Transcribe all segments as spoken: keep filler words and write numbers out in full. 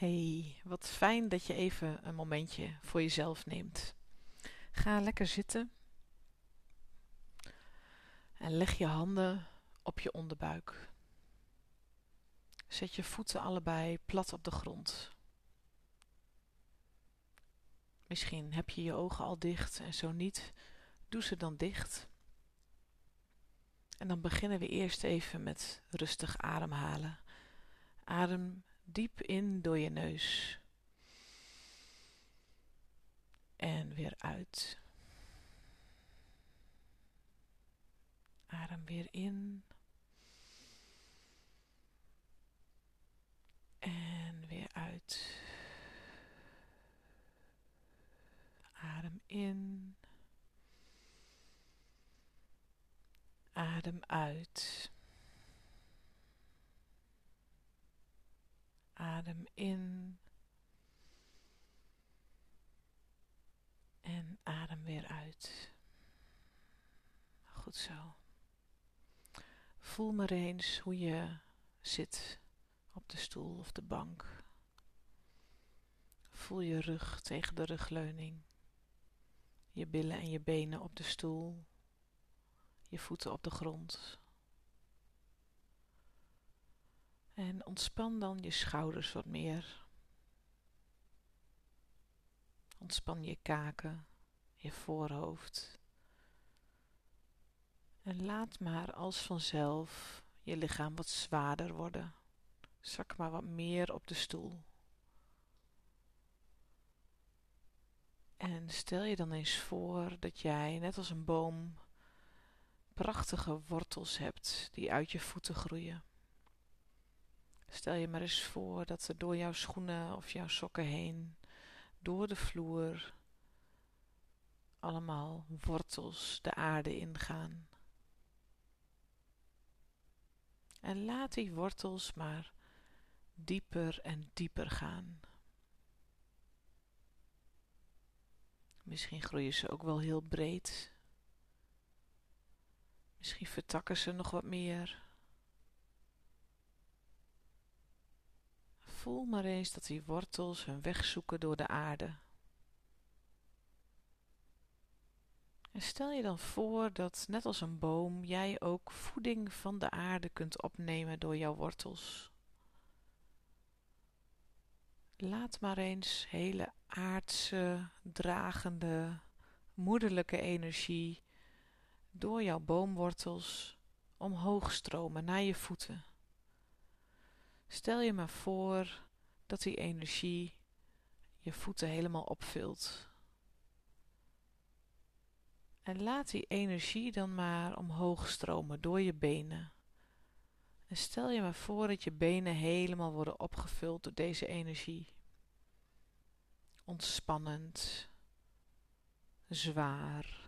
Hey, wat fijn dat je even een momentje voor jezelf neemt. Ga lekker zitten en leg je handen op je onderbuik. Zet je voeten allebei plat op de grond. Misschien heb je je ogen al dicht en zo niet, doe ze dan dicht. En dan beginnen we eerst even met rustig ademhalen. Adem diep in door je neus en weer uit. Adem weer in en weer uit. Adem in. Adem uit. Adem in. En adem weer uit. Goed zo. Voel maar eens hoe je zit op de stoel of de bank. Voel je rug tegen de rugleuning. Je billen en je benen op de stoel. Je voeten op de grond. En ontspan dan je schouders wat meer. Ontspan je kaken, je voorhoofd. En laat maar als vanzelf je lichaam wat zwaarder worden. Zak maar wat meer op de stoel. En stel je dan eens voor dat jij, net als een boom, prachtige wortels hebt die uit je voeten groeien. Stel je maar eens voor dat er door jouw schoenen of jouw sokken heen, door de vloer, allemaal wortels de aarde ingaan. En laat die wortels maar dieper en dieper gaan. Misschien groeien ze ook wel heel breed. Misschien vertakken ze nog wat meer. Voel maar eens dat die wortels hun weg zoeken door de aarde. En stel je dan voor dat, net als een boom, jij ook voeding van de aarde kunt opnemen door jouw wortels. Laat maar eens hele aardse, dragende, moederlijke energie door jouw boomwortels omhoog stromen naar je voeten. Stel je maar voor dat die energie je voeten helemaal opvult. En laat die energie dan maar omhoog stromen door je benen. En stel je maar voor dat je benen helemaal worden opgevuld door deze energie. Ontspannend, zwaar.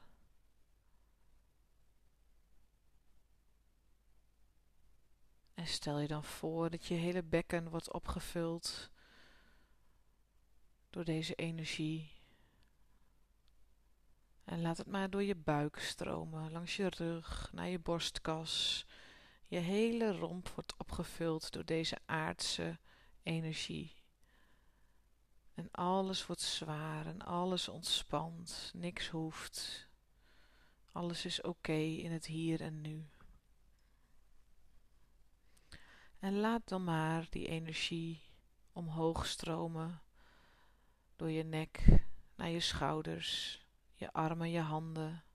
En stel je dan voor dat je hele bekken wordt opgevuld door deze energie. En laat het maar door je buik stromen, langs je rug, naar je borstkas. Je hele romp wordt opgevuld door deze aardse energie. En alles wordt zwaar en alles ontspant. Niks hoeft. Alles is oké in het hier en nu. En laat dan maar die energie omhoog stromen door je nek naar je schouders, je armen, je handen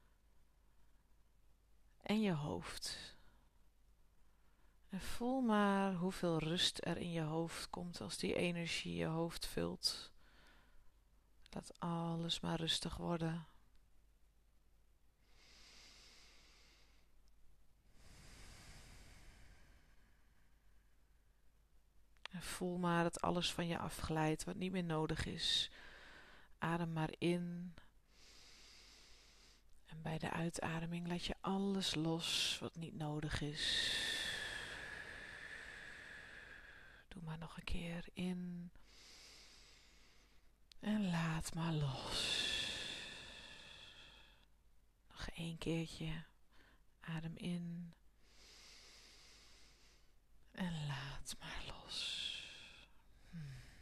en je hoofd. En voel maar hoeveel rust er in je hoofd komt als die energie je hoofd vult. Laat alles maar rustig worden. En voel maar dat alles van je afglijdt wat niet meer nodig is. Adem maar in. En bij de uitademing laat je alles los wat niet nodig is. Doe maar nog een keer in. En laat maar los. Nog één keertje. Adem in. En laat maar los. Hmm.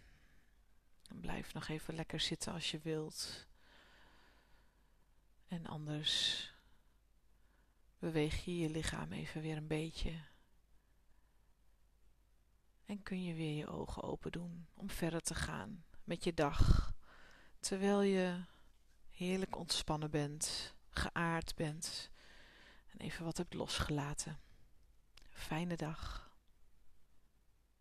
Blijf nog even lekker zitten als je wilt. En anders beweeg je je lichaam even weer een beetje. En kun je weer je ogen open doen om verder te gaan met je dag. Terwijl je heerlijk ontspannen bent, geaard bent en even wat hebt losgelaten. Fijne dag.